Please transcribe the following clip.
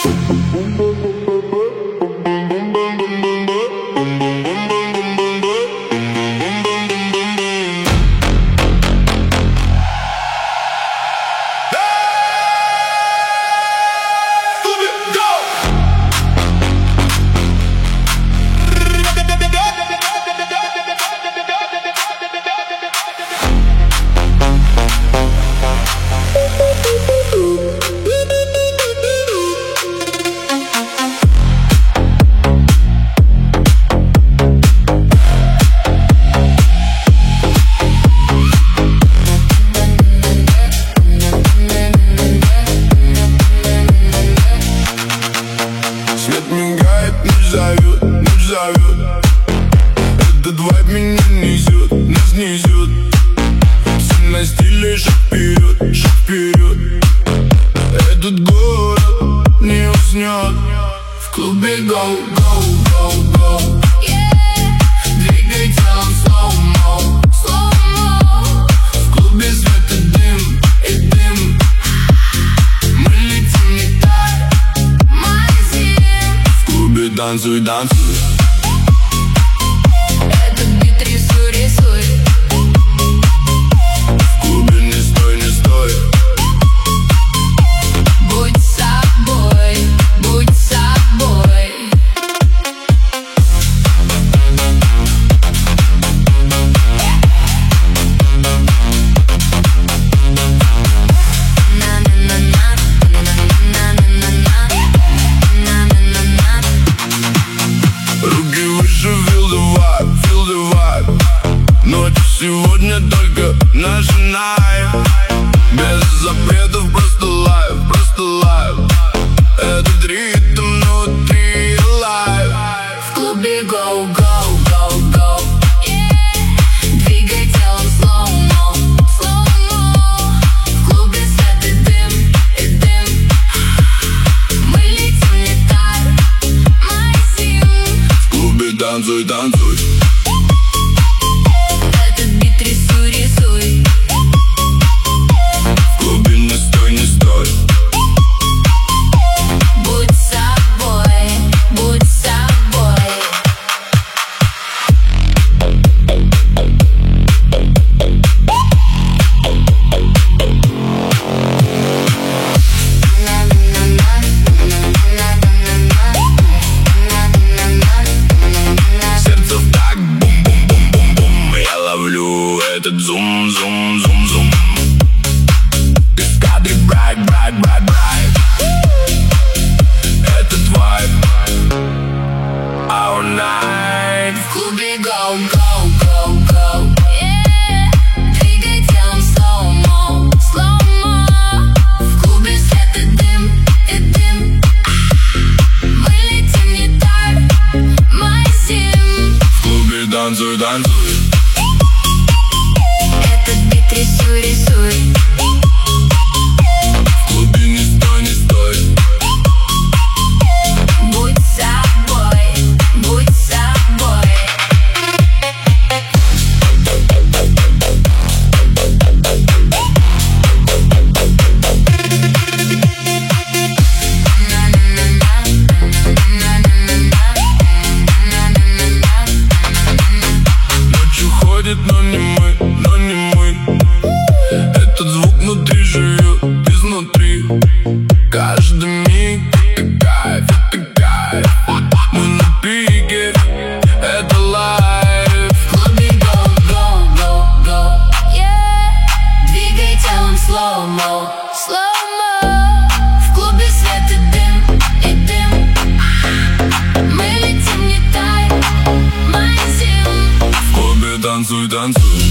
Этот вайб меня несет, нас несет. Все на стиле, шаг вперед, шаг вперед. Этот город не уснет. В клубе go, go, go, go. Двигай телом slow-mo, slow-mo. В клубе свет и дым, и дым. Мы летим не так, морозим. В клубе танцуй, танцуй. Этот бит рисуй, рисуй. В клубе не стой, не стой. Будь собой, будь собой. Руки выше, feel the vibe, feel the vibe. Ночь сегодня только наша night. Без запретов, просто лайв, просто лайв. Этот ритм внутри alive. В клубе go, go, go, go. Двигай телом slow-mo, slow-mo. В клубе свет и дым, и дым. Мы летим не так, морозим. В клубе танцуй, танцуй. Этот бит рисуй, рисуй. В клубе не стой, не стой. Будь собой, будь собой. Сердце в так бум-бум-бум-бум-бум. Я ловлю этот зум-зум-зум-зум. Из кадра bright, bright, bright, bright. Этот вайб all night. В клубе go, go, go, go. Двигай телом slow-mo, slow-mo. В клубе свет и дым, и дым. Мы летим не так, морозим. В клубе танцуй, танцуй. Этот бит рисуй, рисуй. В клубе не стой, не стой. Будь собой, будь собой. Ночь уходит, но не мы, но не мы. Этот звук внутри живет изнутри. Каждый миг это кайф, это кайф. Мы на пике, это лайф. В клубе go, go, go, go. Двигай телом slow-mo, slow-mo. В клубе свет и дым, и дым. Мы летим не так, морозим. В клубе танцуй, танцуй.